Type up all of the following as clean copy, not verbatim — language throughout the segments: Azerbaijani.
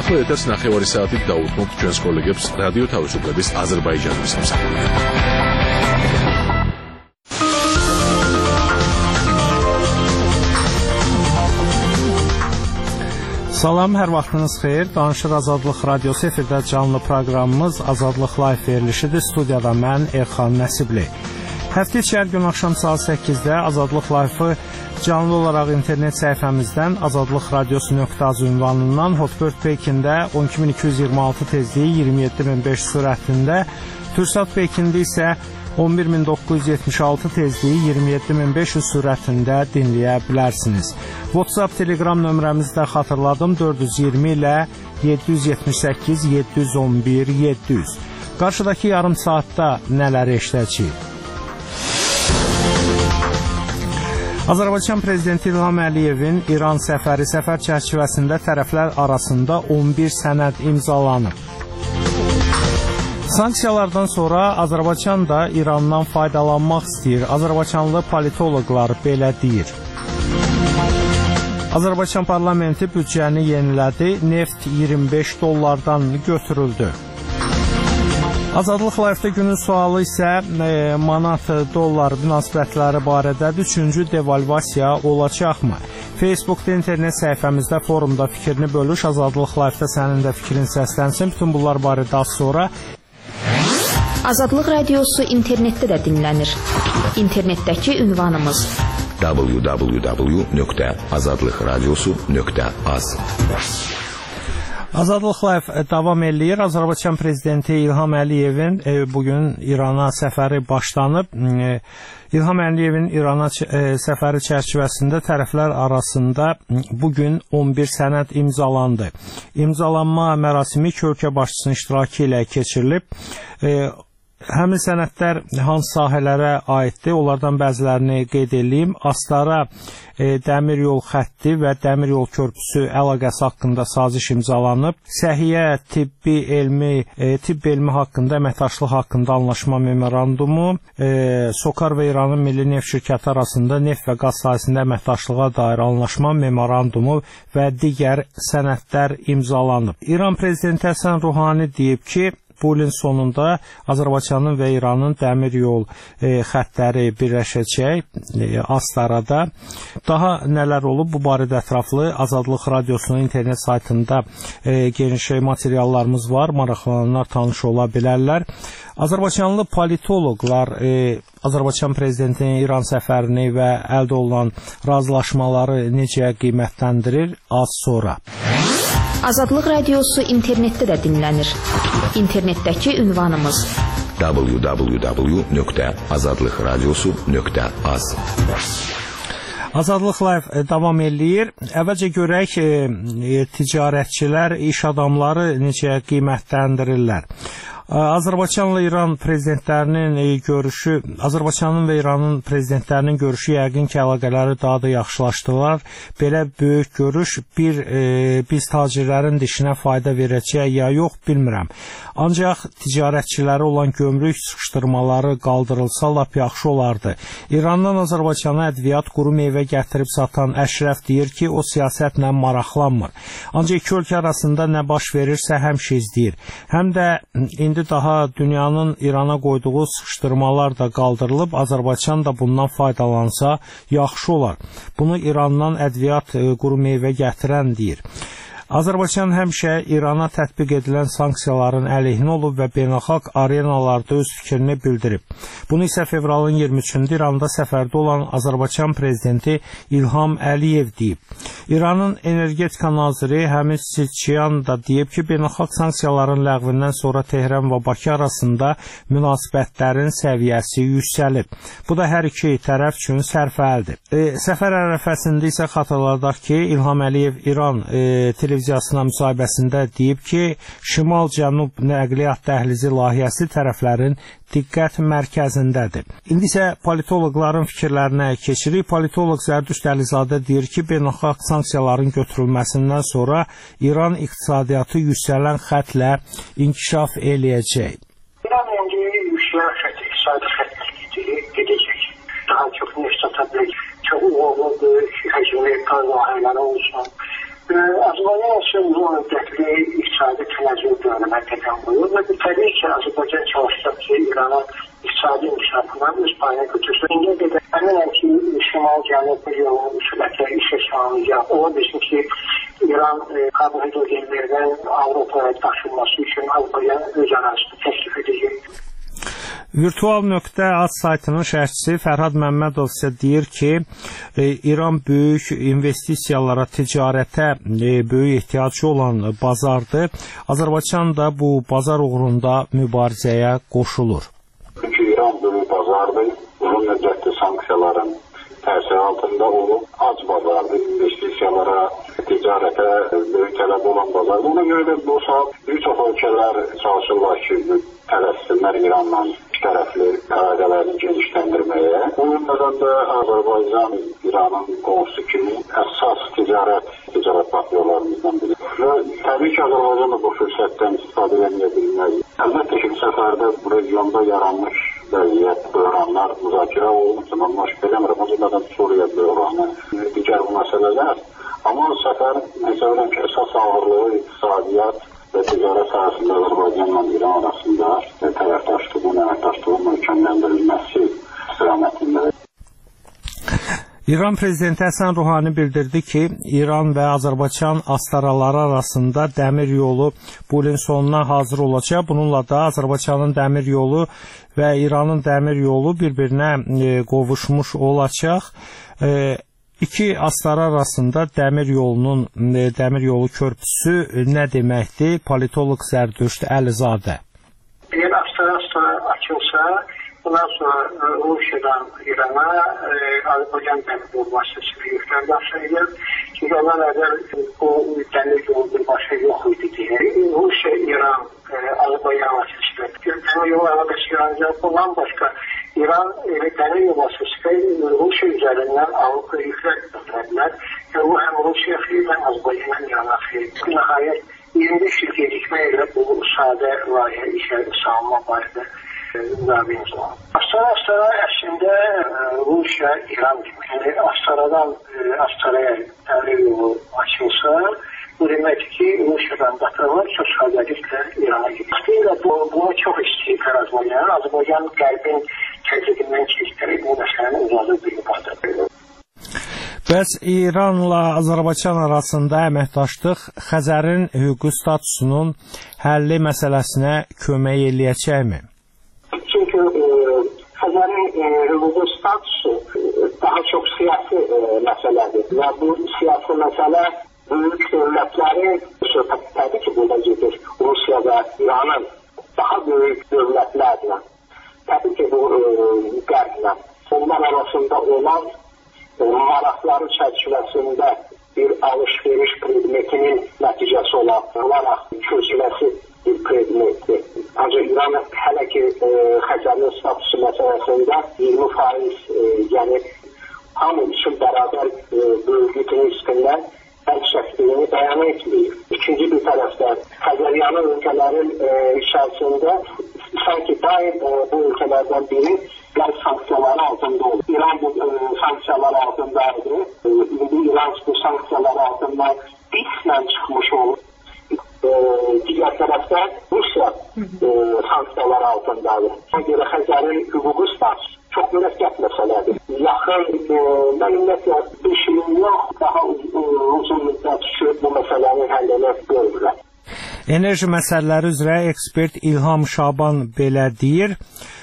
ახლა ეთერს 9 საათით დაუთმობთ ჩვენს კოლეგებს რადიო თავისუფლების აზერბაიჯანის სამსახურიდან. Salam, hər vaxtınız xeyir. Danışır Azadlıq Radiosu efirdə canlı proqramımız Azadlıq Live verilişidir. Studiyada mən Elxan Nəsibli. Həftə içi hər gün axşam saat 8-də Azadlıq Live-ı canlı olaraq internet səhifəmizdən azadlıqradiosu.az ünvanından Hotbird Pekində 12226 tezliyi 27500 sürətində, Türksat Pekində isə 11976 tezliyi 27500 sürətində dinləyə bilərsiniz. WhatsApp, Telegram nömrəmizi də xatırladım, 420 ilə 778 711 700. Qarşıdakı yarım saatda nələri eşidəcəyik? Azərbaycan Prezidenti İlham Əliyevin İran səfər çərçivəsində tərəflər arasında 11 sənəd imzalanıb. Sanksiyalardan sonra Azərbaycan da İrandan faydalanmaq istəyir. Azərbaycanlı politoloqlar belə deyir. Azərbaycan parlamenti büdcəni yenilədi. Neft $25 götürüldü. Azadlıq Live-də günün sualı isə manat-dollar münasibətləri barədədir. 3-cü devalvasiya olacaqmı? Facebookda, internet səhifəmizdə, forumda fikrini bölüş. Azadlıq Live-da sənin də fikrin səslənsin. Bütün bunlar barədə az sonra. Azadlıq Radiosu internetdə də dinlənir. İnternetdəki ünvanımız www.azadlıqradiosu.az. Azadlıq Live davam eləyir. Azərbaycan Prezidenti İlham Əliyevin bugün İrana səfəri başlanıb. İlham Əliyevin İrana səfəri çərçivəsində tərəflər arasında bugün 11 sənəd imzalandı. İmzalanma mərasimi iki ölkə başçısının iştirakı ilə keçirilib. Həmin sənədlər hansı sahələrə aiddir? Onlardan bəzilərini qeyd edeyim. Astara dəmir yol xətti və dəmir yol körpüsü əlaqəsi haqqında saziş imzalanıb. Səhiyyə tibb elmi haqqında, əməkdaşlıq haqqında anlaşma memorandumu, SOCAR və İranın Milli Neft şirkəti arasında neft və qaz sahəsində əməkdaşlığa dair anlaşma memorandumu və digər sənədlər imzalanıb. İran prezidenti Həsən Ruhani deyib ki, bu ilin sonunda Azərbaycanın və İranın dəmir yol xəttləri birləşəcək Astarada. Daha nələr olub? Bu barədə ətraflı Azadlıq Radiosunun internet saytında geniş materiallarımız var. Maraqlananlar tanış ola bilərlər. Azərbaycanlı politoloqlar Azərbaycan Prezidentinin İran səfərini və əldə olunan razılaşmaları necə qiymətləndirir? Az sonra. Azadlıq Radiosu internetdə də dinlənir. İnternetdəki ünvanımız www.azadlıqradiosu.az. Azadlıq Live davam eləyir. Əvvəlcə görək ticarətçilər, iş adamları necə qiymətləndirirlər. Azərbaycanla İran prezidentlərinin görüşü, Azərbaycanın və İranın prezidentlərinin görüşü yəqin ki, əlaqələri daha da yaxşılaşdılar. Belə böyük görüş biz tacirlərin dişinə fayda verəcək ya yox, bilmirəm. Ancaq ticarətçiləri olan gömrük sıxışdırmaları qaldırılsa lap yaxşı olardı. İrandan Azərbaycana ədviyyat, quru meyvə gətirib satan Əşrəf deyir ki, o siyasətlə maraqlanmır. Ancaq iki ölkə arasında nə baş verirsə həmişə izləyir. Həm də indi daha dünyanın İrana qoyduğu sıxışdırmalar da qaldırılıb, Azərbaycan da bundan faydalansa yaxşı olar. Bunu İrandan ədviyyat, quru meyvə gətirən deyir. Azərbaycan həmişə İrana tətbiq edilən sanksiyaların əleyhinə olub və beynəlxalq arenalarda öz fikrini bildirib. Bunu isə fevralın 23-də İranda səfərdə olan Azərbaycan Prezidenti İlham Əliyev deyib. İranın energetika naziri Həmid Siçiyan da deyib ki, beynəlxalq sanksiyaların ləğvindən sonra Tehran və Bakı arasında münasibətlərin səviyyəsi yüksəlib. Bu da hər iki tərəf üçün sərfəlidir. Səfər ərəfəsində isə xatırladaq ki, İlham Əliyev İran televiziyasına müsahibəsində deyib ki, Şimal-Cənub nəqliyyat dəhlizi layihəsi tərəflərin diqqət mərkəzindədir. İndi isə politoloqların fikirlərinə keçirik. Politoloq Zərdüşt Əlizadə deyir ki, beynəlxalq sanksiyaların götürülməsindən sonra İran iqtisadiyyatı yüksələn xətlə inkişaf eləyəcək. İran indi yüksələn xət, iqtisadi xətlə gedəcək. Daha çox neft satabilir, çox uğurlu böyük həcmli qaz layihələri olsun. Azərbaycan üçün uzun müddətli iqtisadi tənəzzül dövrünə qədəm qoyur və təbii ki, Azərbaycan çalışacaq ki, İranın iqtisadi inkişafına öz payına götürsün. İndiyə qədər əminəm ki, şimal-cənub yolunun sürətlə işə salınacaq. Ola bilsin ki, İran karbohidrogenlərdən Avropaya daşınması üçün Azərbaycan öz ərazisini təklif edəcək. Virtual.az saytının şərhçisi Fərhad Məmmədov isə deyir ki, İran böyük investisiyalara, ticarətə böyük ehtiyacı olan bazardır. Azərbaycan da bu bazar uğrunda mübarizəyə qoşulur. Çünki İran böyük bazardır, uzun müddətli sanksiyaların təsiri altında olub, az bazardır, investisiyalara, ticarətə böyük tələb olan bazardır. Buna görə də bu saat bir çox ölkələr çalışırlar ki, tələssinlər İranla tərəfli əlaqələrini genişləndirməyə. Bu yöndən də Azərbaycan İranın qonşusu kimi əsas ticarət partnyorlarımızdan biri. Və təbii ki, Azərbaycan da bu fürsətdən istifadə edə bilməz. Əlbəttə ki, bu səfərdə bu regionda yaranmış vəziyyət, böhranlar müzakirə olunsun, amma başqa eləmirəm. O cümlədən Suriya böhranı, digər bu məsələlər. Amma səfər məsələn ki, əsas ağırlığı iqtisadiyyat və ticarət sahəsində Azərbaycanla İran arasında tərəfdaşlığın, əməkdaşlığın möhkəmləndirilməsi istiqamətində. İran prezidenti Həsən Ruhani bildirdi ki, İran və Azərbaycan astaraları arasında dəmir yolu bu ilin sonuna hazır olacaq. Bununla da Azərbaycanın dəmir yolu və İranın dəmir yolu bir-birinə qovuşmuş olacaq. İki astara arasında dəmir yolu körpüsü nə deməkdir? Politoloq Zərdüşt Əlizadə. Eğer astara açılsa, bundan sonra Rusiyadan İran'a Azərbaycan dəmir yolu vasitəsilə yüklər daşıyacaq. Çünki ondan əvvəl bu dəmir yolu birbaşa yox idi deyə. Rusiya, İran, Azərbaycan vasitəsilə dəmir yolu əlaqəsi yaranacaq. Bundan başqa İran dəmir yolu vasitəsilə Rusiya üzərindən Avropa yüklər götürədilər. Bu həm Rusiya xeyir, həm Azərbaycan İran'a xeyir. Nəhayət 25 il gecikmə ilə bu sadə layihə işə salınma barədə müqaviləmiz var. Astara əslində Rusiya, İran demək. Yəni Astaradan Astaraya dəmir yolu açılsa, bu deməkdir ki, Rusiyadan qatarlar çox sadəliklə İrana gedir. Buna çox istəyir Azərbaycan. Azərbaycan qərbin təzyiqindən keçdirib bu məsələni uzadır bir ibadə. Bəs İranla Azərbaycan arasında əməkdaşlıq Xəzərin hüquqi statusunun həlli məsələsinə kömək eləyəcəkmi? Çünki Xəzərin hüquqi statusu daha çox siyasi məsələdir. Və bu siyasi məsələ böyük dövlətlərin söhbət təbii ki, burada gedir. Rusiya və İranın daha böyük dövlətlərlə, təbii ki, bu qərblə, onlar arasında olan maraqları çərçivəsində bir alış-veriş predmetinin nəticəsi olaraq çözüləsi bir predmetdir. Ancaq İran hələ ki Xəzərin statusu məsələsində 20%, yəni hamı üçün bərabər böyüklükünün üstündən əlk çəkdiyini bəyan etməyir. İkinci bir tərəfdən Xəzəryanı ölkələrin içərisində sanki daim bu ölkələrdən biri qərb sanksiyaları altında olur. İran bu sanksiyaları altındaydı. İndi İran bu sanksiyaları altından qismən çıxmış olur. Digər tərəfdən Rusiya sanksiyaları altındadır. Ona görə Xəzərin hüquqi statusu çox mürəkkəb məsələdir. Yaxın, mən ümumiyyətlə 5 il yox, daha uzun müddət sürüb bu məsələni həll edib görürəm. Enerji məsələləri üzrə ekspert İlham Şaban belə deyir.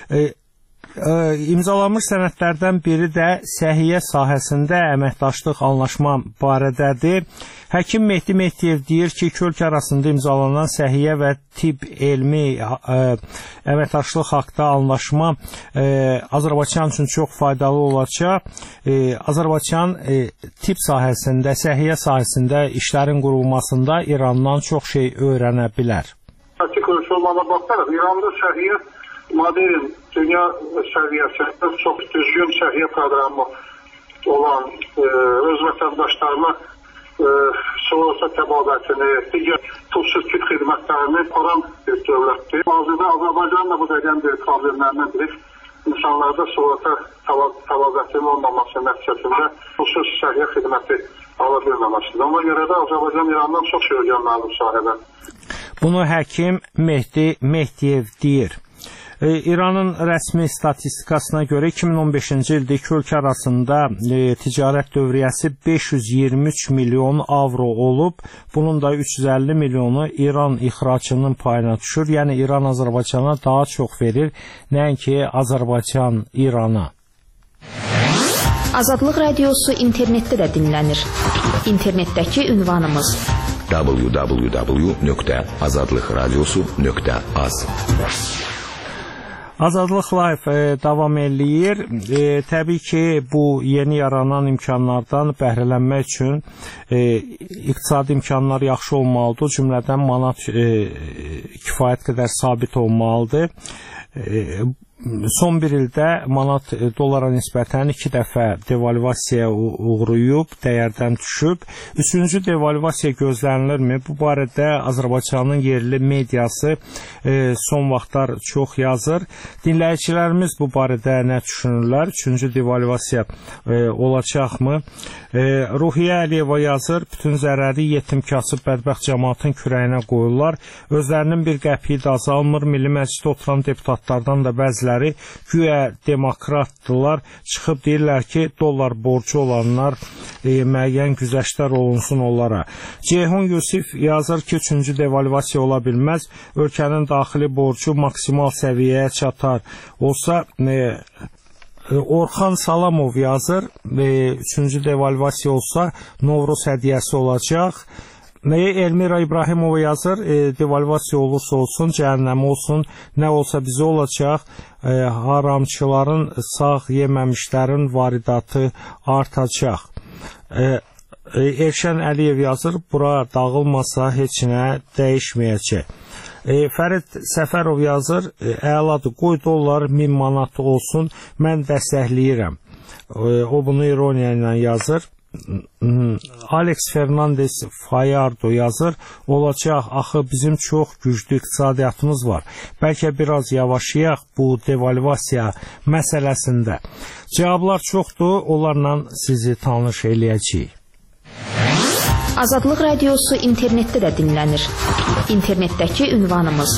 İmzalanmış sənədlərdən biri də səhiyyə sahəsində əməkdaşlıq anlaşma barədədir. Həkim Mehdi Mehdiyev deyir ki, iki ölkə arasında imzalanan səhiyyə və tibb elmi əməkdaşlıq haqqında anlaşma Azərbaycan üçün çox faydalı olacaq. Azərbaycan tibb sahəsində, səhiyyə sahəsində işlərin qurulmasında İrandan çox şey öyrənə bilər. Açıq konuşulmana baxaraq, İranda səhiyyə modern dünya səviyyəsində çox düzgün səhiyyə proqramı olan öz vətəndaşlarına sığorta təbabətini, digər pulsuz tibb xidmətlərini qoran bir dövlətdir. Hazırda Azərbaycanla bu dəqiqən bir problemlərindən biri insanlarda sığorta təbabətinin olmaması nəticəsində pulsuz səhiyyə xidməti ala bilməməsidir. Ona görə də Azərbaycan İrandan çox şey öyrənməlidir bu sahədə. Bunu həkim Mehdi Mehdiyev deyir. İranın rəsmi statistikasına görə 2015-ci ildə iki ölkə arasında ticarət dövriyyəsi 523 milyon avro olub. Bunun da 350 milyonu İran ixracının payına düşür. Yəni İran Azərbaycana daha çox verir, nəinki Azərbaycan İrana. Azadlıq Radiosu internetdə də dinlənir. İnternetdəki ünvanımız www.azadlıqradiosu.az. Azadlıq Live davam eləyir. Təbii ki, bu yeni yaranan imkanlardan bəhrələnmək üçün iqtisadi imkanlar yaxşı olmalıdır. Cümlədən manat kifayət qədər sabit olmalıdır. Son bir ildə manat dolara nisbətən 2 dəfə devalvasiyaya uğrayıb, dəyərdən düşüb. Üçüncü devalvasiya gözlənilirmi? Bu barədə Azərbaycanın yerli mediası son vaxtlar çox yazır. Dinləyicilərimiz bu barədə nə düşünürlər? Üçüncü devalvasiya olacaqmı? Ruhiyyə Əliyeva yazır, bütün zərəri yetim kasıb bədbəxt cəmaatın kürəyinə qoyurlar. Özlərinin bir qəpiyi də azalmır. Milli Məclisdə oturan deputatlardan da bəziləri güya demokratdırlar, çıxıb deyirlər ki, dollar borcu olanlar müəyyən güzəştlər olunsun onlara. Ceyhun Yusif yazır ki, 3-cü devalvasiya ola bilməz, ölkənin daxili borcu maksimal səviyyəyə çatar. Olsa, Orxan Salamov yazır, 3-cü devalvasiya olsa, Novruz hədiyyəsi olacaq. Elmira İbrahimova yazır, devalvasiya olursa olsun, cəhənnəm olsun, nə olsa bizə olacaq, haramçıların, sağ yeməmişlərin varidatı artacaq. Elşən Əliyev yazır, bura dağılmasa heç nə dəyişməyəcək. Fərid Səfərov yazır, əladır, qoy dollar 1000 manat olsun, mən dəstəkləyirəm. O bunu ironiya ilə yazır. Alex Fernandez Fayardo yazır, olacaq, axı bizim çox güclü iqtisadiyyatımız var. Bəlkə biraz yavaşıyaq bu devalvasiya məsələsində. Cavablar çoxdur, onlarla sizi tanış eləyəcəyik. Azadlıq Radiosu internetdə də dinlənir. İnternetdəki ünvanımız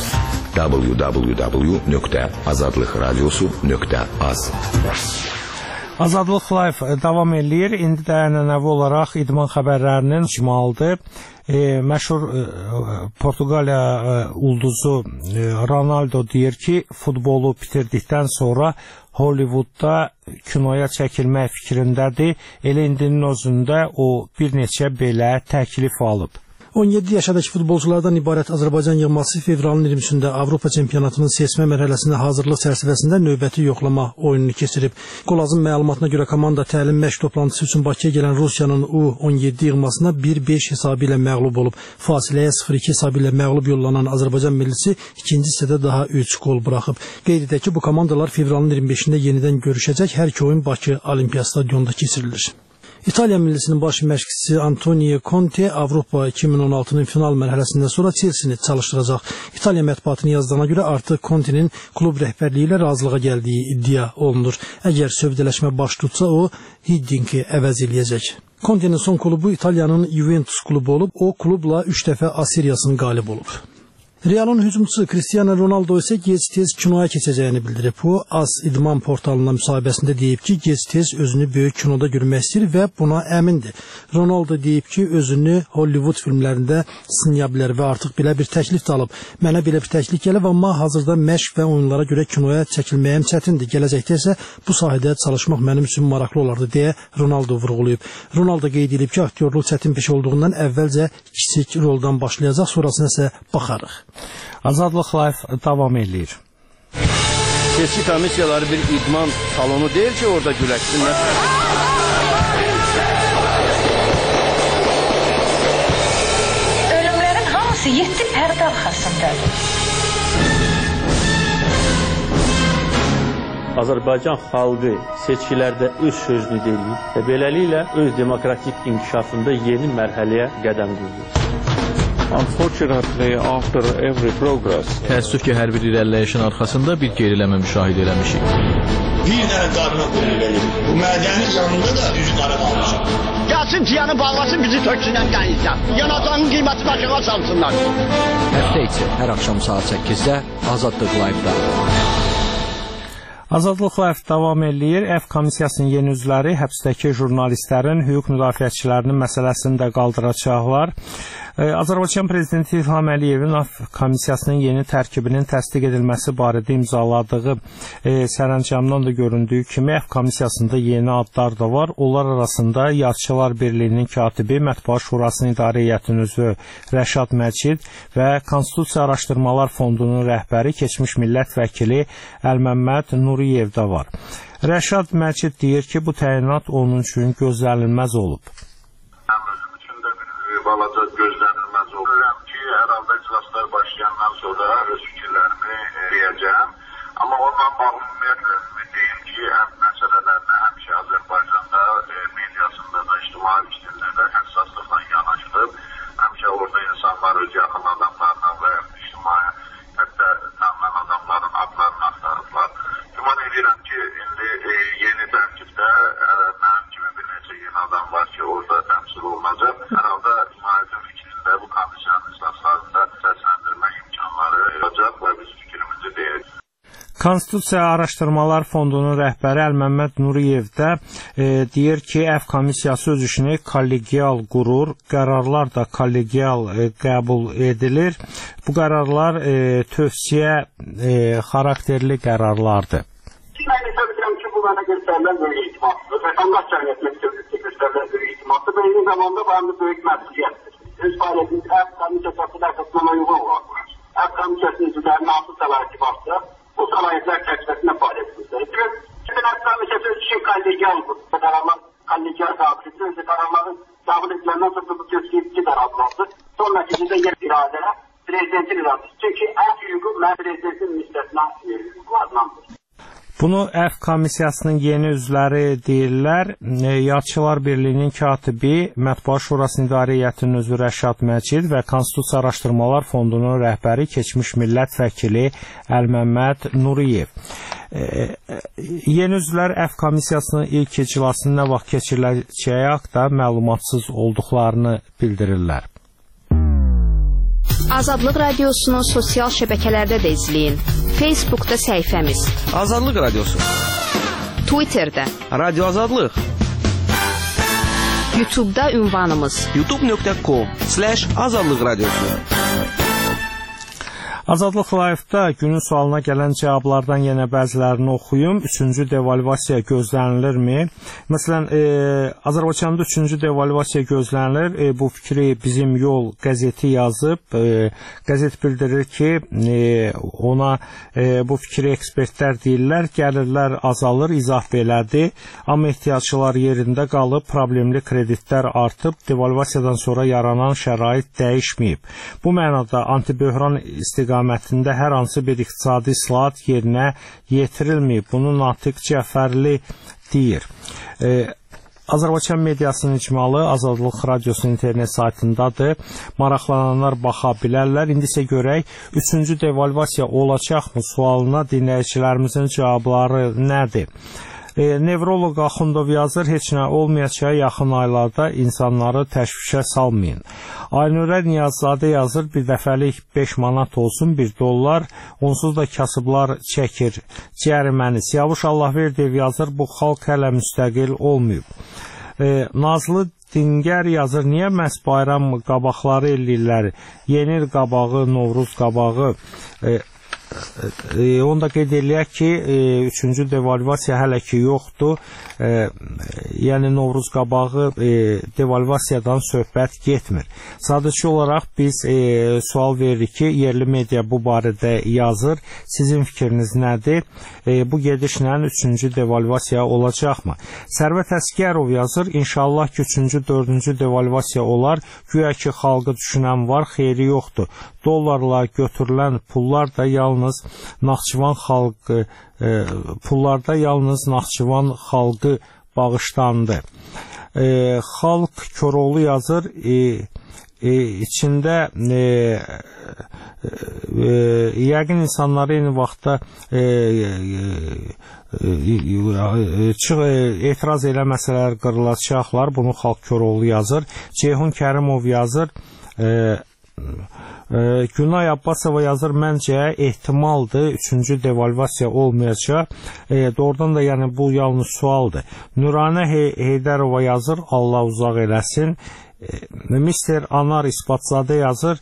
www.azadlıqradiosu.az. Azadlıq Live davam eləyir. İndi də ənənəvi olaraq idman xəbərlərinin icmalıdır. Məşhur Portuqaliya ulduzu Ronaldo deyir ki, futbolu bitirdikdən sonra Hollywoodda kinoya çəkilmək fikrindədir. Elə indinin özündə o bir neçə belə təklif alıb. 17 yaşadakı futbolculardan ibarət Azərbaycan yığması fevralın 20-sində Avropa çempionatının seçmə mərhələsində hazırlıq çərçivəsində növbəti yoxlama oyununu keçirib. Qolazın məlumatına görə komanda təlim məşq toplantısı üçün Bakıya gələn Rusiyanın U-17 yığmasına 1-5 hesabı ilə məğlub olub. Fasiləyə 0-2 hesabı ilə məğlub yollanan Azərbaycan millisi ikinci hissədə daha 3 gol buraxıb. Qeyd edək ki, bu komandalar fevralın 25-də yenidən görüşəcək. Hər iki oyun Bakı Olimpiya stadionunda keçirilir. İtaliya millisinin baş məşqçisi Antonio Conte Avropa 2016-nın final mərhələsindən sonra Chelsea-ni çalışdıracaq. İtaliya mətbuatının yazdığına görə artıq Conte'nin klub rəhbərliyi ilə razılığa gəldiyi iddia olunur. Əgər sövdələşmə baş tutsa, o Hiddinki əvəz eləyəcək. Conte'nin son klubu İtaliyanın Juventus klubu olub, o klubla 3 dəfə A seriyasının qalib olub. Real'ın hücumçusu Cristiano Ronaldo ise gec-tez kinoya keçəcəyini bildirib. O, AS idman portalına müsahibəsində deyib ki, gec-tez özünü böyük kinoda görmək istəyir və buna əmindir. Ronaldo deyib ki, özünü Hollywood filmlərində sınaya bilər və artıq belə bir təklif də alıb. Mənə belə bir təklif gəlib, amma hazırda məşq və oyunlara görə kinoya çəkilməyəm çətindir. Gələcəkdə isə bu sahədə çalışmaq mənim üçün maraqlı olardı, deyə Ronaldo vurğulayıb. Ronaldo qeyd edib ki, aktyorluq çətin peşə olduğundan əvvəlcə kiçik roldan başlayacaq, sonrasına isə baxarıq. Azadlıq Live davam eləyir. Seçki komissiyaları bir idman salonu deyil ki, orada güləşsinlər. Ölümlərin hamısı 7 pərdə arxasındadır. Azərbaycan xalqı seçkilərdə öz sözünü deyir və beləliklə öz demokratik inkişafında yeni mərhələyə qədəm qoyur. Unfortunately, after every progress, təəssüf ki, hər bir irəliləyişin arxasında bir geriləmə müşahidə eləmişik. Bir dənə qarına qulluq edir. Bu mədənin yanında da düz qara qalmışıq. Gəlsin ciyanı bağlasın, bizi töksünən qənizdən. Yanacağının qiymətini aşağı salsınlar. Həftə içi hər axşam saat 8-də Azadlıq Live-da. Azadlıq Live davam eləyir. F komissiyasının yeni üzvləri həbsdəki jurnalistlərin, hüquq müdafiəçilərinin məsələsini də qaldıracaqlar. Azərbaycan Prezidenti İlham Əliyevin F komissiyasının yeni tərkibinin təsdiq edilməsi barədə imzaladığı sərəncamdan da göründüyü kimi F komissiyasında yeni adlar da var. Onlar arasında Yazıçılar Birliyinin katibi, Mətbuat Şurasının İdarə Heyətinin üzvü Rəşad Məcid və Konstitusiya Araşdırmalar Fondunun rəhbəri, keçmiş millət vəkili Əlməmməd Nuriyev də var. Rəşad Məcid deyir ki, bu təyinat onun üçün gözlənilməz olub. Balaca gözlənilməz oluram ki, hər halda iclaslar başlayandan sonra öz fikirlərimi deyəcəm. Amma onunla bağlı ümumiyyətlə deyim ki, həm məsələlərdə həmişə Azərbaycanda mediasında da, ictimai fikirdə də həssaslıqla yanaşılıb. Həmişə orada insanlar öz yaxın adamlarına və ictimai hətta tanınan adamların adlarını axtarıblar. Güman edirəm ki, indi yeni tərkibdə mənim kimi bir neçə yeni adam var ki, orada təmsil olunacaq. Hər halda cumhuriyyətin fikrində bu komissiyanın iclaslarında səsləndirmə imkanları olacaq və biz fikrimizi deyəcək. Konstitusiya Araşdırmalar Fondunun rəhbəri Əlməmməd Nuriyev də deyir ki, F komissiyası öz işini kollegial qurur, qərarlar da kollegial qəbul edilir. Bu qərarlar tövsiyə xarakterli qərarlardır. Mən hesab edirəm ki, bu mənə göstərilən böyük itimatdır. Vətəndaş cəmiyyətinə göstərilən böyük itimatdır və eyni zamanda bu həm də böyük məsuliyyətdir. Öz fəaliyyətimiz F komissiyası əsasına uyğun olaraq. F komissiyasının üzvlərinin hansı səlahiyyəti varsa, bu səlahiyyətlər çərçivəsində fəaliyyət göstərir. Çünki F komissiyası öz üçün kollegialdır. Qərarlar kollegial qabiliyyətdir. Özü qərarların qəbul ediləndən sonra bu tövsiyə qərarlardır. Son nəticədə yer iradə, prezidentin iradəsi. Çünki F hüququ mən prezidentin müstəsna hüquqlardandır. Bunu F komissiyasının yeni üzvləri deyirlər. Yazıçılar Birliyinin katibi, Mətbuat Şurasının İdarə Heyətinin üzvü Rəşad Məcid və Konstitusiya Araşdırmalar Fondunun rəhbəri, keçmiş millət vəkili Əlməmməd Nuriyev. Yeni üzvlər F komissiyasının ilk iclasının nə vaxt keçiriləcəyi haqqında məlumatsız olduqlarını bildirirlər. Azadlıq Radiosunu sosial şəbəkələrdə də izləyin. Facebookda səhifəmiz Azadlıq Radiosu, Twitterdə Radio Azadlıq, YouTube'da ünvanımız youtube.com/Azadlıq Radiosu. Azadlıq Live-da günün sualına gələn cavablardan yenə bəzilərini oxuyum. Üçüncü devalvasiya gözlənilirmi? Məsələn, Azərbaycanda üçüncü devalvasiya gözlənilir. Bu fikri Bizim Yol qəzeti yazıb. Qəzet bildirir ki, ona bu fikri ekspertlər deyirlər, gəlirlər azalır, izah belədir. Amma ehtiyacçılar yerində qalıb, problemli kreditlər artıb, devalvasiyadan sonra yaranan şərait dəyişməyib. Bu mənada antiböhran istiqamətində hər hansı bir iqtisadi islahat yerinə yetirilməyib. Bunu Natiq Cəfərli deyir. Azərbaycan mediasının icmalı Azadlıq Radiosunun internet saytındadır. Maraqlananlar baxa bilərlər. İndi isə görək, üçüncü devalvasiya olacaqmı sualına dinləyicilərimizin cavabları nədir? Nevroloq Axundov yazır, heç nə olmayacağı yaxın aylarda insanları təşvişə salmayın. Aynurə Niyazzadə yazır, bir dəfəlik 5 manat olsun, $1, onsuz da kasıblar çəkir cəriməni. Siyavuş Allahverdiyev yazır, bu xalq hələ müstəqil olmayıb. Nazlı Dingər yazır, niyə məhz bayram qabaqları eləyirlər? Yeni il qabağı, Novruz qabağı. Onu da qeyd eləyək ki, üçüncü devalvasiya hələ ki yoxdur. Yəni Novruz qabağı devalvasiyadan söhbət getmir. Sadəcə olaraq biz sual veririk ki, yerli media bu barədə yazır. Sizin fikriniz nədir? Bu gedişlə üçüncü devalvasiya olacaqmı? Sərvət Əsgərov yazır, inşallah ki, üçüncü, dördüncü devalvasiya olar. Güya ki, xalqı düşünən var, xeyri yoxdur. Dollarla götürülən pullar da yalnız Naxçıvan xalqı bağışlandı. Xalq Koroğlu yazır, içində yəqin insanları eyni vaxtda etiraz eləməsələr qırılacaqlar. Bunu Xalq Köroğlu yazır. Ceyhun Kərimov yazır. Günay Abbasova yazır, məncə ehtimaldır, 3-cü devalvasiya olmayacaq. Doğrudan da yəni bu yalnız sualdır. Nuranə Heydərova yazır, Allah uzaq eləsin. Mister Anar İsbatzadə yazır,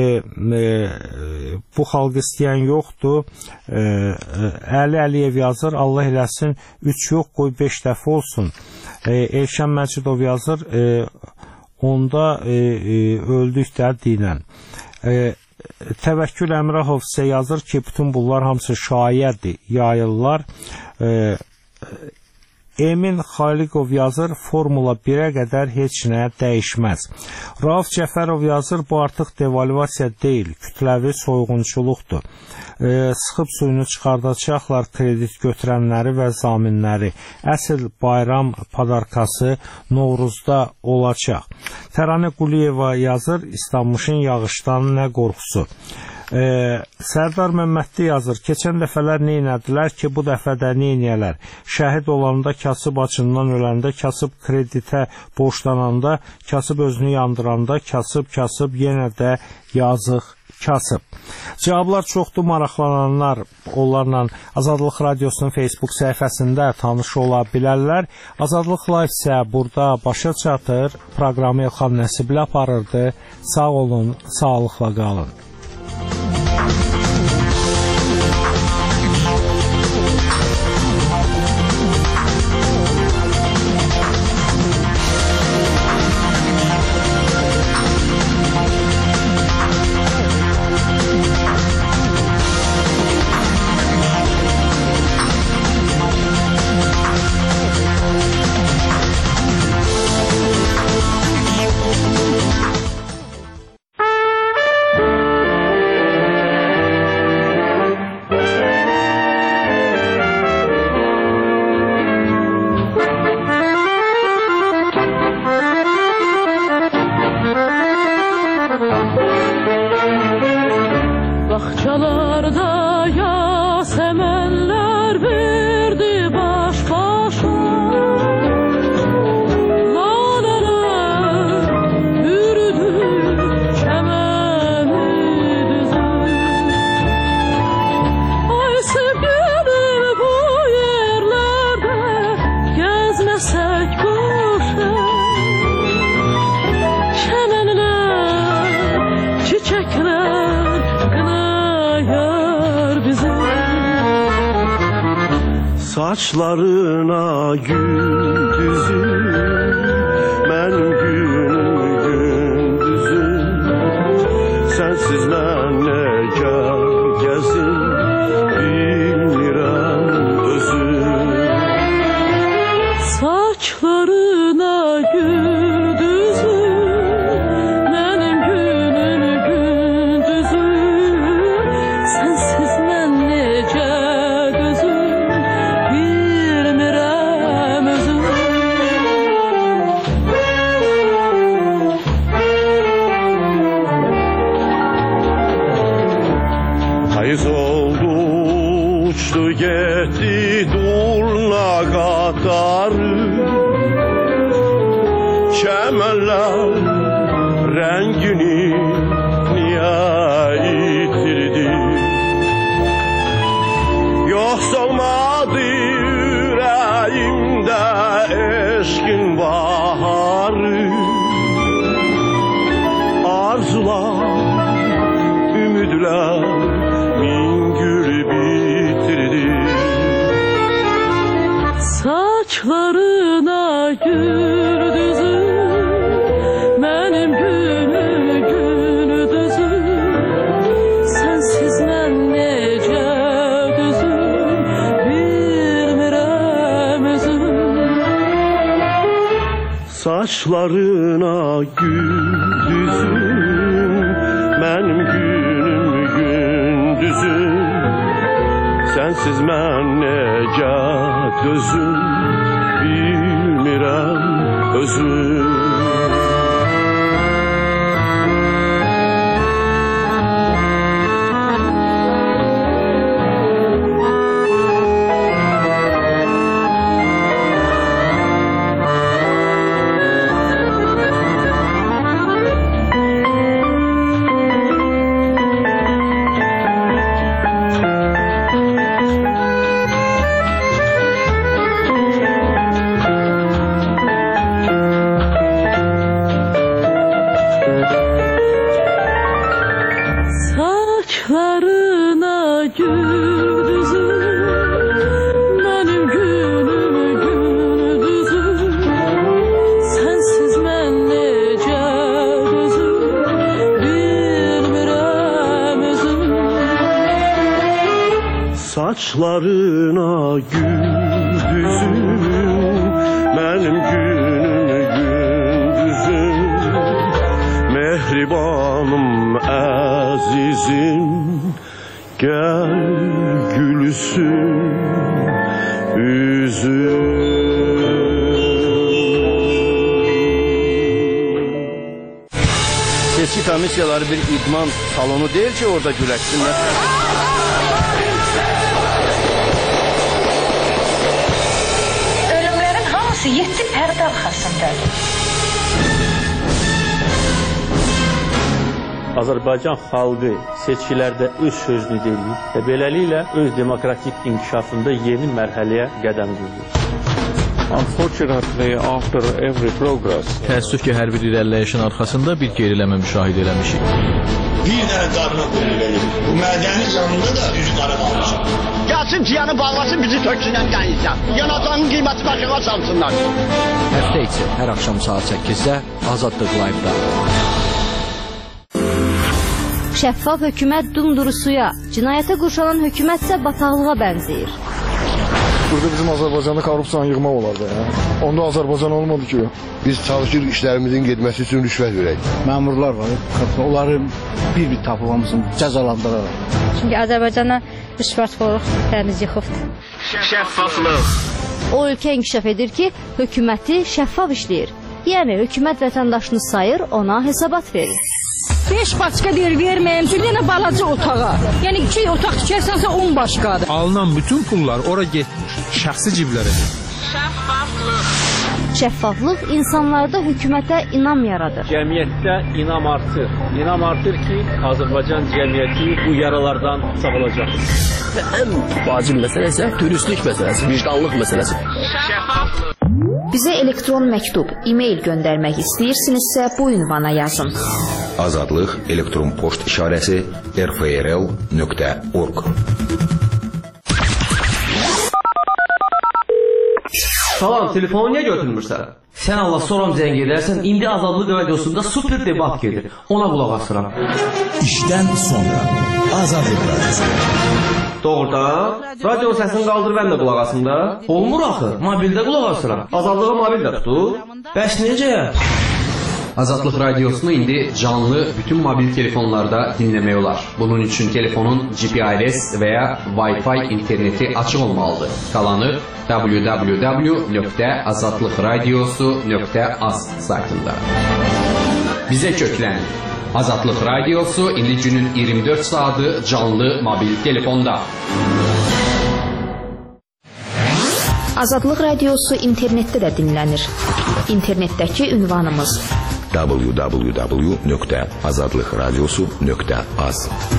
bu xalq istəyən yoxdur. Əli Əliyev yazır, Allah eləsin, 3 yox, qoy 5 dəfə olsun. Elşən Məcidov yazır, onda öldükdə dinən. Təvəkkül Əmrahov isə yazır ki, bütün bunlar hamısı şayədir, yayırlar. Emin Xaliqov yazır, Formula 1-ə qədər heç nə dəyişməz. Rauf Cəfərov yazır, bu artıq devalvasiya deyil, kütləvi soyğunçuluqdur. Sıxıb suyunu çıxardacaqlar kredit götürənləri və zaminləri. Əsl bayram padarkası Novruzda olacaq. Təranə Quliyeva yazır, İstanbulun yağışdan nə qorxusu. Sərdar Məmmədli yazır, keçən dəfələr neynədilər ki, bu dəfə də neynəyələr? Şəhid olanda, kasıb acından öləndə, kasıb kreditə borçlananda, kasıb özünü yandıranda, kasıb yenə də yazıq kasıb. Cavablar çoxdur, maraqlananlar onlarla Azadlıq Radiosunun Facebook səhifəsində tanış ola bilərlər. Azadlıq Live isə burada başa çatır. Proqramı Elxan Nəsibli aparırdı. Sağ olun, sağlıqla qalın. Saçlarına gündüzüm, mənim günüm gündüzüm. Sensiz mən necə gəzim, bilmirəm özüm. Saçlarına gündüzüm, mənim günüm gündüzüm. Sensiz mən necə Payız oldu, uçtu gitti durna qatarı. Çəmənlər rəngini niyə itirdi? Yoxsa olmadı ürəyimdə eşqin baharı. Arzular, ümidlər saçlarına gündüzüm, mənim günüm gündüzüm. Sensiz mən necə düzüm, bilmirəm özüm. Saçlarına gündüzüm, mənim günüm gündüzüm. Sensiz mən necə dözüm, bilmirəm özüm. Saçlarına gündüzüm, benim günüm gündüzüm, mehribanım azizim, gel gülsün yüzüm. Seçki komissiyaları bir idman salonu değil ki orada güləşsinlər. Ölümlərin hamısı 7 pərdə arxasındadır. Azərbaycan xalqı seçkilərdə öz sözünü deyir və beləliklə öz demokratik inkişafında yeni mərhələyə qədəm qoyur. Unfortunately, after every progress, təəssüf ki, hər bir irəliləyişin arxasında bir geriləmə müşahidə eləmişik. Bir dənə qarına qoyun verir. Bu mədəni canında da üz qara qalmışıq. Gəlsin ciyanı bağlasın, bizi töksünən qənizdən. Yanacağının qiyməti başına salsınlar. Həftə içi hər axşam saat 8-də Azadlıq Live-da. Şəffaf hökumət dumdurusuya, cinayətə qurşanan hökumət isə bataqlığa bənzəyir. Burada bizim Azərbaycanda korrupsiyanı yığmaq olardı. Onda Azərbaycan olmadı ki. Biz çalışırıq işlərimizin getməsi üçün rüşvət verək. Məmurlar var, onları bir-bir tapılmamızın cəzalandıraraq. Çünki Azərbaycana rüşvətxorluq təmiz yıxıbdır. Şəffaflıq. O ölkə inkişaf edir ki, hökuməti şəffaf işləyir. Yəni, hökumət vətəndaşını sayır, ona hesabat verir. 5 başqa deyir verməyim, çünki yenə balaca otağa. Yəni 2 otaq tikərsənsə 10 başqadır. Alınan bütün pullar ora getmir, şəxsi ciblərə. Şəffaflıq. Şəffaflıq insanlarda hökumətə inam yaradır. Cəmiyyətdə inam artır. İnam artır ki, Azərbaycan cəmiyyəti bu yaralardan sağolacaq. Və ən vacib məsələ isə dürüstlük məsələsi, vicdanlıq məsələsi. Şəffaflıq. Bizə elektron məktub, e-mail göndərmək istəyirsinizsə bu ünvana yazın. Azadlıq elektron poçt işarəsi rfrl.org. Salam, telefonu niyə götürmürsən? Sən Allah soram zəng edərsən, indi Azadlıq radiosunda super debat gedir. Ona qulaq asıram. İşdən sonra Azadlıq radiosu. Doğrudan, radio səsini qaldır, mən də qulaq asım da. Olmur axı, mobildə qulaq asıram. Azadlığa mobil də tutur. Bəs necə? Azadlıq radiosunu indi canlı bütün mobil telefonlarda dinləmək olar. Bunun üçün telefonun GPRS və ya Wi-Fi interneti açıq olmalıdır. Qalanı www.azadlıqradiosu.az saytında. Bizə köklən. Azadlıq radiosu indi günün 24 saatı canlı mobil telefonda. Azadlıq radiosu internetdə də dinlənir. İnternetdəki ünvanımız www.azadlıqradiosu.az.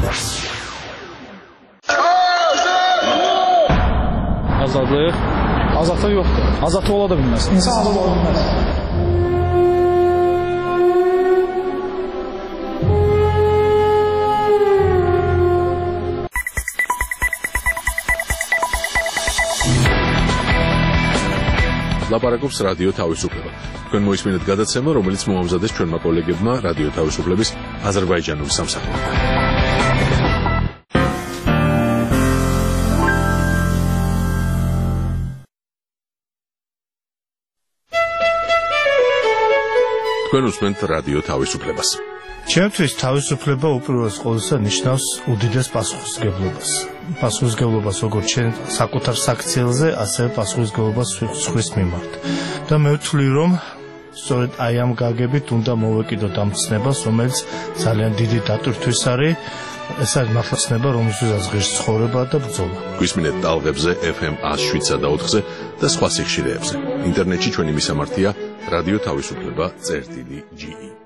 Azadlıq? Azadlıq yoxdur. Azadlıq ola da bilməz. İnsan azad ola bilməz. ლაპარაკობს რადიო თავისუფლება. თქვენ მოისმინეთ გადაცემა, რომელიც მოამზადეს ჩვენმა კოლეგებმა რადიო თავისუფლების აზერბაიჯანულ სამსახურში. თქვენ უსმენთ რადიო თავისუფლებას. ჩემთვის თავისუფლება უპირველეს ყოვლისა ნიშნავს უდიდეს პასუხისმგებლობას. პასუხისმგებლობას როგორც ჩვენ საკუთარ საქციელზე, ასევე პასუხისმგებლობას სხვის მიმართ. და მე ვთვლი, რომ სწორედ აი ამ გაგებით უნდა მოვეკიდოთ ამ ცნებას, რომელიც ძალიან დიდი დატვირთვის არის. ეს არის მართლა ცნება, რომელსაც ღირს ცხოვრება და ბრძოლა. გვისმინეთ ტალღებზე FM 107 და 4-ზე და სხვა სიხშირეებზე. ინტერნეტში ჩვენი მისამართია რადიო თავისუფლება.ge